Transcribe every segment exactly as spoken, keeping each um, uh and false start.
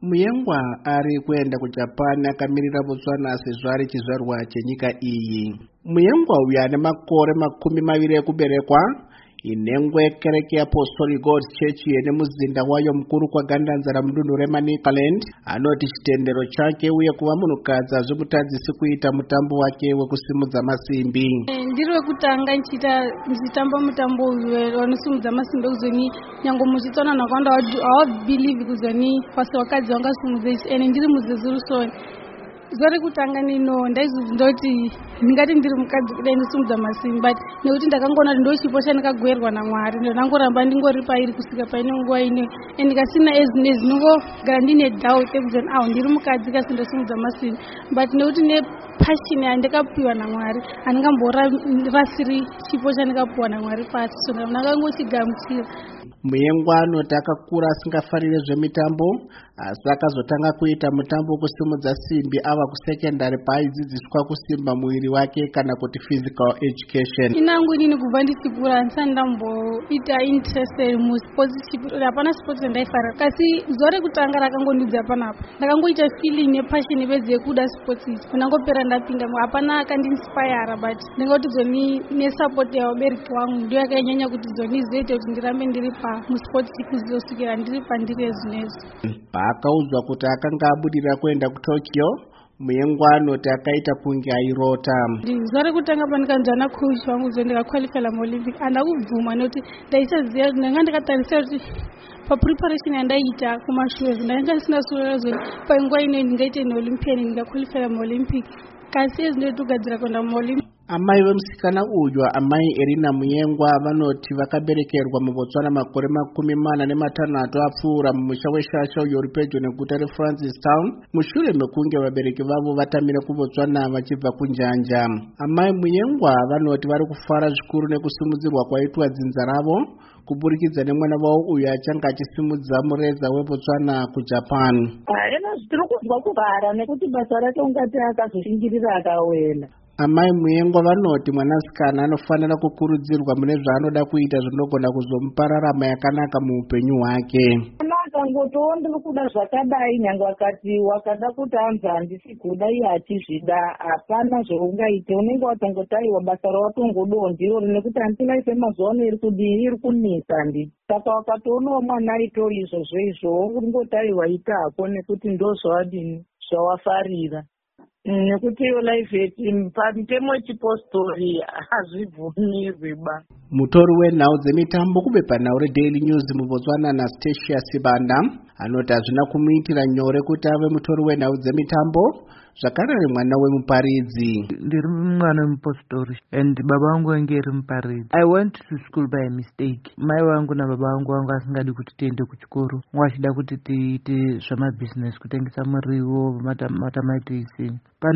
Muyengwa ari kuenda ku Japan akamirira Botswana sezvo ari chizvarwa chenyika iyi. Muyengwa uyu ane makore makumi maviri ekuberekwa inengwe kereke yeApostolic God Church yene muzinda wayo mukuru kwa Gandanzara mudunhu reManicaland anoti chitendero chake uye kuva munhukadzi hazvimutadzisi kuita mutambo wake wekusimudza masimbi. Ndiri wekutanga ndichita ndichitamba mutambo wanosimudza masimbi kuzoni nyange muchitsona nakwanda hawabhilieve kuzoni pasi wakadzi wangasimudza ichi ene ndiri muzezurusoni. Zori kutanga nino ndaizvozvo ndoti ndingati ndiri mukadzi kudai ndisimudza masimbi but nekuti ndakangona kuti ndochipo chandakagwerwa naMwari ndo ndangoramba ndingori pairi kusvika paine nguva ino ende ndikasina ezinezi ndingogara ndine doubt ekuzoni awo ndiri mukadzi kasi ndosimudza masimbi but nekuti nepashini yandikapiwa naMwari handingamborasiri chipo chandikapiwa naMwari pasi so ndakangochigamuchira. Muyengwa anoti akakura asingafarire zvemitambo asi akazotanga kuita mutambo wekusimudza simbi ava kusekendari paaidzidziswa kusimba muviri wake kana kuti physical education. Inangu inini kubva ndichikura handisati ndamboita interested musports chipiri hapana sports ndaifarira kasi zuva rekutanga rakangondidza panapa ndakangoita feeling nepassion bedzi yekuda sports ichi ndangopera ndapinda hapana akandinspire but ndingoti zoni nesupport yavabereki vangu ndiyo yakanyanya kuti zoni izoite kuti ndirambe ndiri pamusports kuzosvikira ndiri pandiri zvinezvi. Paakaudzwa kuti akanga abudira kuenda kuTokyo, Muyengwa anoti akaita kunge airota. Zuva rekutanga pandikanzwa nacoach wangu kuti ndikaqualifya muOlympic handakubvuma nekuti ndaisaziva ndanga ndikatarisira kuti papreparation yandaita kumashure ndanga ndisina sura zoni panguva ino ndingaite neOlympian ndikaqualifya muOlympic kasi ezvinoti kugadzira kuenda muOlympic. Amai vemusikana uyu amai Erina Muyengwa vanoti vakaberekerwa muBotswana makore makumi mana nematanhatu apfuura mumusha weShasha uyo uri pedyo neguta reFrancistown mushure mekunge vabereki vavo vatamira kuBotswana vachibva kunjanja. Amai Muyengwa vanoti vari kufara zvikuru nekusimudzirwa kwaitwa dzinza ravo kuburikidza nemwana wavo uyu achanga achisimudza mureza weBotswana kuJapan. Ena tiri kunzwa kuvhara nekuti basa rake ungati akazoshingirira akawela. Amai Muyengwa vanoti mwanasikana anofanira kukurudzirwa mune zvaanoda kuita zvinogona kuzomupa rarama yakanaka muupenyu hwake. Akangotowo ndiri kuda zvakadai nyange wakati wakada kuti anzi handisi kuda iye achizvida hapana zvaungaite unenge watongotaiwa basa rawatongodawo ndiro nekuti handinaife mazuva ano iri kudii iri kunisa ndi saka wakatoonawo mwana aitawo izvozvo izvo ungotaiwa ita hako nekuti ndo zvavadini zvawafarira nekuti iyo life yetim pamutemo wechipostori hazvibvumirwi ba. Mutori wenhau dzemitambo kubepa nhau reDaily News muBotswana Anastasia Sibanda anoti hazvina kumuitira nyore kuti ave mutori wenhau dzemitambo zvakare ari mwana wemuparidzi. Ndiri mwana wemupostori and baba vangu vange iri muparidzi. I went to school by mistake. Mai vangu nababa vangu vangu asingadi kuti tiende kuchikoro vachida kuti tiite zvamabusiness kutengesa muriwo matamatisi.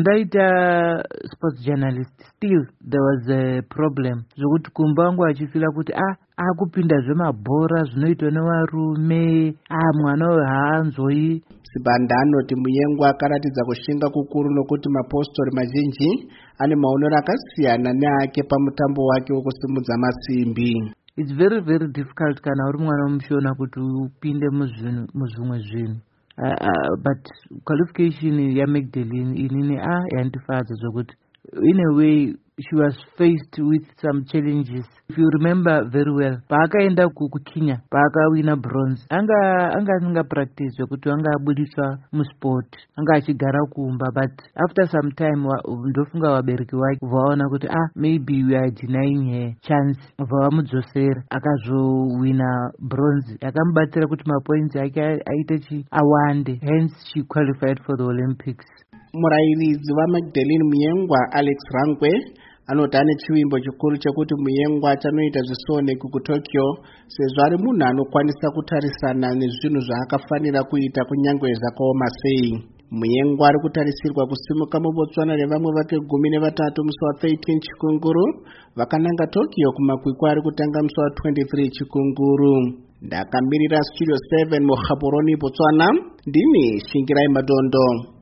Pandaita sports journalist still there was a problem zvokuti kumba vangu vachifila kuti ah akupinda zvemabhora zvinoitwa nevarume ah mwana uyu haanzoi. Sibanda anoti Muyengwa akaratidza kushinga kukuru nokuti mapostori mazhinji ane maonero akasiyana neake pamutambo wake wekusimudza masimbi. It's very very difficult kana uri mwana mushona kuti upinde muzvimwe zvinhu. Uh, uh, but qualification ya Magdalene inini ah yandifadza zvokuti in a way she was faced with some challenges. If you remember very well, paakaenda kuKenya paakawina bronze anga anga asinga practice zvokuti anga abudiswa musport anga achigara kumba but after some time ndofunga vabereki vake vaona kuti ah maybe we are denying her chance vavamudzosera akazowina bronze yakamubatsira kuti mapoints ake aite chi awande hence she qualified for the Olympics. Murairidzi waMagdalene Muyengwa Alex Rankwe anoti ane chivimbo chikuru chekuti Muyengwa achanoita zvisoneki kuTokyo sezvo ari munhu anokwanisa kutarisana nezvinhu zvaakafanira kuita kunyange zvakaoma sei. Muyengwa ari kutarisirwa kusimuka muBotswana nevamwe vake gumi nevatatu musi wathirteen chikunguru vakananga Tokyo kumakwikwi ari kutanga musi watwenty-three chikunguru. Ndakamirira Studio seven muGaborone Botswana ndini Shingirai Madondo.